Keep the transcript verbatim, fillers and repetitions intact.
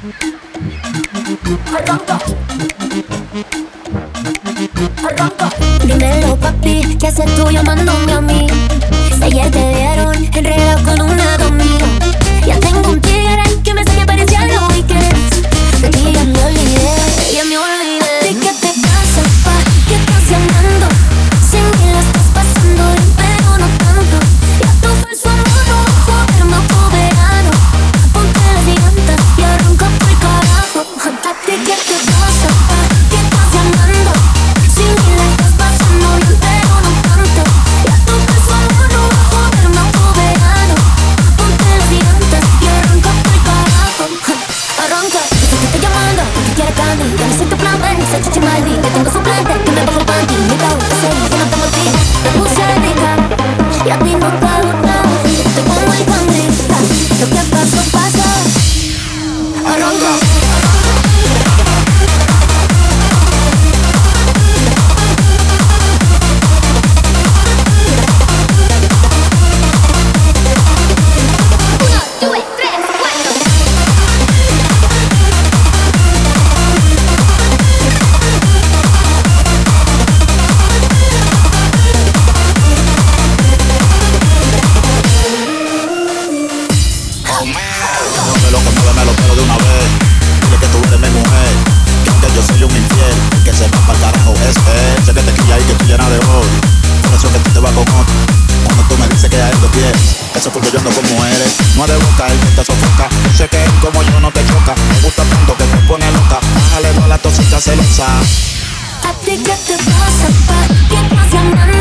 Arranca. Arranca. Dímelo, papi, ¿qué haces tú llamándome a mí? Si ayer te vieron enredado con una domina. Ya tengo un tigre que me sé que parecía lo weekends. De ti ya me olvidé, ya me olvidé. ¿De qué te pasa, pa? ¿Qué estás llamando? Si ni la estás pasando bien, pero no tanto. Ya tu falso amor no va a joderme otro verano. Ponte las llantas y arranca por el carajo. ¿De qué te pasa, pa? ¿Qué estás llamando? Si ni la estás pasando bien, pero no tanto. Ya tu falso amor no va a joderme otro verano. Ponte las llantas y arranca por el carajo. Arranca, que te estoy llamando, que quieres candy. Ya no soy tu plan B, ni soy Chichi Maldi. Que tengo suplente, que me bajo el panty. Mi cago, que sé, que no tengo ti. Me puse rica, y a ti no te gusta. Estoy como el pandita, lo que pasó, pasó. Arranca. Muévelo, que muévemelo, pero de una vez. Dile que tú eres mi mujer, que aunque yo soy un infiel, que se va pa'l carajo es él. Sé que te quilla y que tú llena de odio, por eso que tú te vas con otro. Cuando tú me dices que a él lo quieres, eso porque yo ando como eres. No de boca, él te sofoca. Yo sé que él como yo no te choca. Me gusta tanto que te pone loca. Bájale toda la tóxica celosa. ¿A ti qué te pasa, pa? ¿Qué estás llamando?